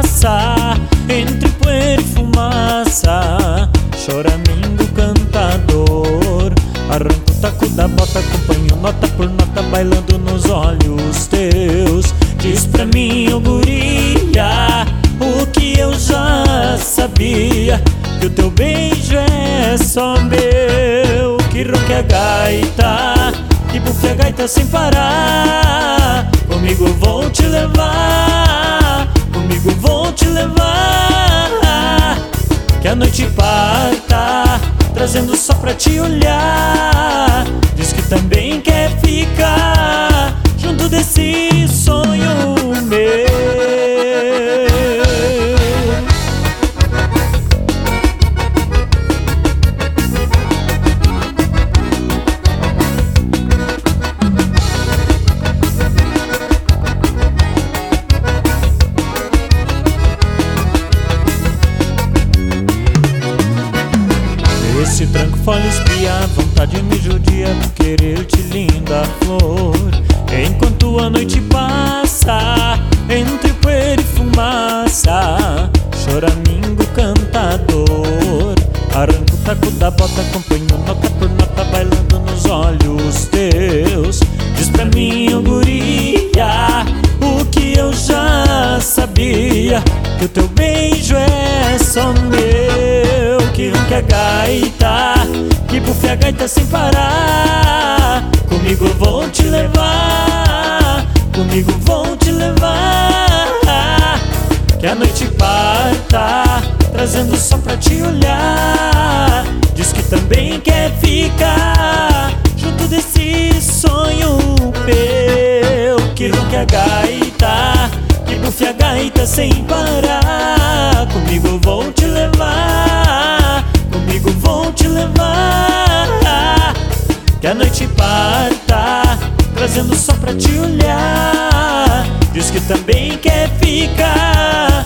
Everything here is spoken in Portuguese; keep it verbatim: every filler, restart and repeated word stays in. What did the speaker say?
passa entre poeira e fumaça. Choramingo cantador, arranco o taco da bota, acompanho nota por nota, bailando nos olhos teus. Diz pra mim, ô guria, o que eu já sabia, que o teu beijo é só meu. Que ronque a gaita, que bufe a gaita sem parar. Comigo vou te levar, comigo vou te levar. Que a noite parta, trazendo só pra te olhar. Diz que também quer ficar junto desse sonho meu. Esse tranco folha espia, vontade me judia por querer-te, linda flor. Enquanto a noite passa entre poeira e fumaça, choramingo cantador, arranco o taco da bota, acompanho nota por nota, bailando nos olhos teus. Diz pra mim, ô guria, o que eu já sabia, que o teu beijo é só meu. Que ronque a gaita, que bufe a gaita sem parar. Comigo vou te levar, comigo vou te levar. Que a noite parta, trazendo só pra te olhar. Diz que também quer ficar junto desse sonho meu. Que ronque a gaita, que bufe a gaita sem parar. Comigo vou te levar, comigo vou te levar. Que a noite parta, trazendo só pra te olhar. Diz que também quer ficar